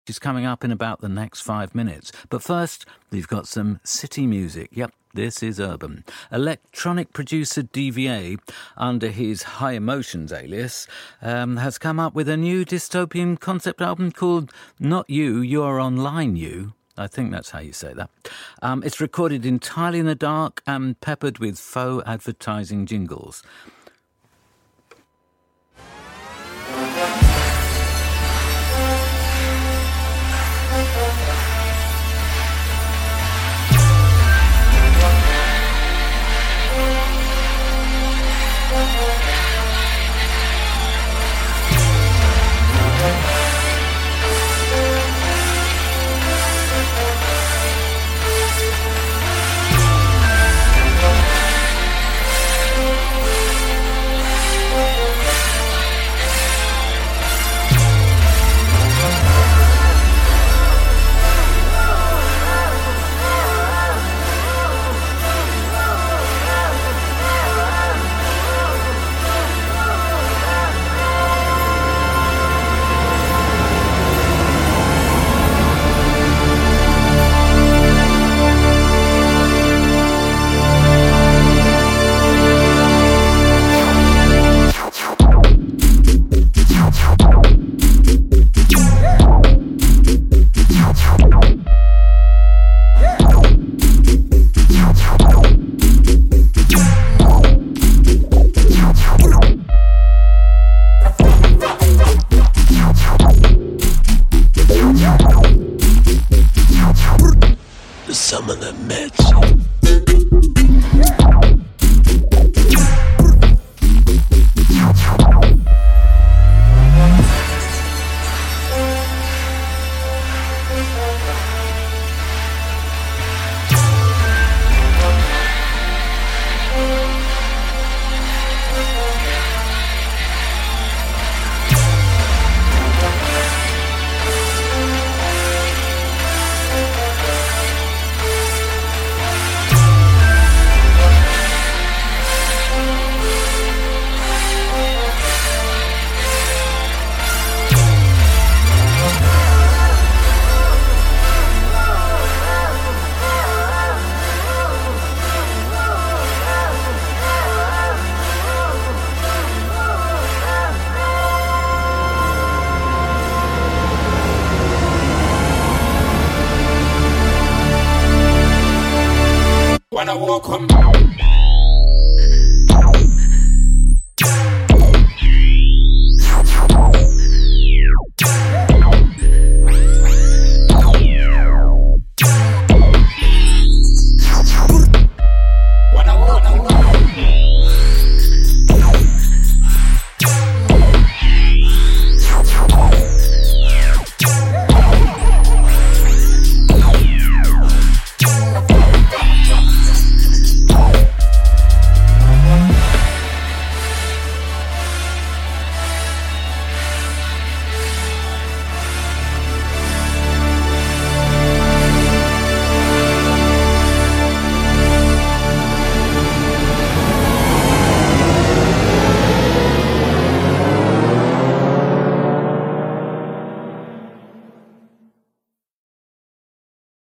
is coming up in about the next 5 minutes. But first, we've got some city music. Yep, this is urban. Electronic producer DVA, under his High Emotions alias, has come up with a new dystopian concept album called Not You, You're Online You. I think that's how you say that. It's recorded entirely in the dark and peppered with faux advertising jingles. Some of the Mets. When I walk home